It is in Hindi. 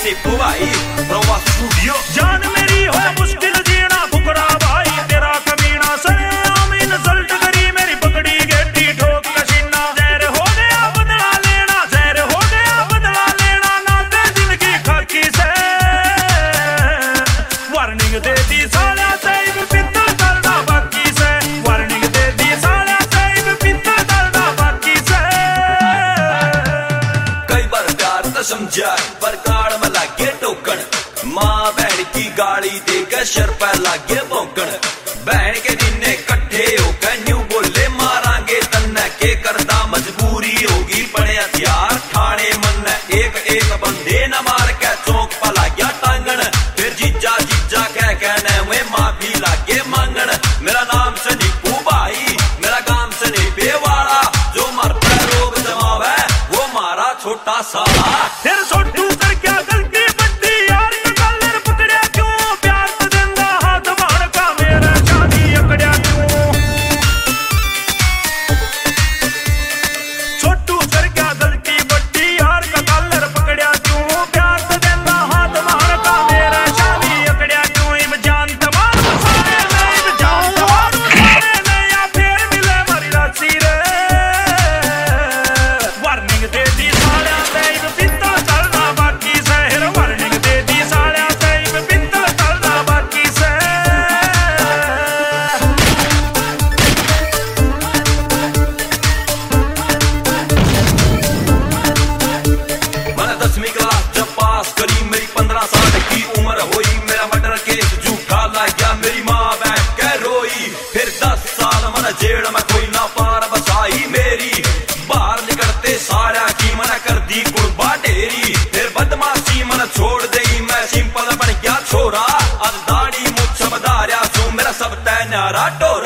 नीपू भाई प्रवास स्टूडियो। जान मेरी हो मुश्किल जीना फुकरा भाई तेरा कमीना सरे आमीन सल्ट करी मेरी पकड़ी गेटी ठोक कशीना। जहर हो गया बदला लेना, जहर हो गया बदला लेना ना दे दिल की खाकी से। वार्निंग दे दी साला सैब पित्तल करना बाकी से, वार्निंग दे दी साला सैब पित्तल करना बाकी से। कई बार प्यार तो समझाए पर काड़ में लागे टोकन, माँ बहन की गाड़ी देकर शर पर लागे भौंकन। बहन के दिन कट्ठे होकर न्यू बोले मारांगे तन्ने के करता मजबूरी होगी पड़े हथियार ठाणे मन। एक एक बंदे न मार के चौक पर लाग्या टांगन, फिर जीजा जीजा कह कहने में माफी लागे मांगन। मेरा नाम से नीपू भाई मेरा काम से नीपे वाला, जो मर पर रोग जमावे वो मारा छोटा साला। फिर सोटू कर क्या गलती बंदी यार का कलर पकड़या क्यों, प्यार तो देंदा हाथ बाण का मेरा शादी अकड़या क्यों। छोटू कर क्या गलती बंदी यार का कलर पकड़या क्यों, प्यार तो देंदा हाथ बाण का मेरा शादी अकड़या क्यों। इम जान तमार सारे ने, इम जान तमार सारे ने या फिर मिले मरी रासी रे। वार्निंग दे दी साल्या से इम पित्तल करना बाकी से, वार्निंग दे दी साल्या से इम पित्तल करना बाकी से। मैंने 10वीं क्लास जब पास करी मेरी 15 साल की उम्र हुई, मेरा मर्डर केस झूठा लग गया मेरी माँ बहन कह रोई। फिर 10 साल मैंने जेल में कोई ना पार बसाई मेरी, बाहर निकलते सारा की मैंने कर दी कुर्बा ढेरी। फिर बदमाशी मैंने छोड़ दी मैं सिंपल बन गया छोरा, अब दाढ़ी मुझ बधारिया सो मेरा सब तय न्यारा टोरा।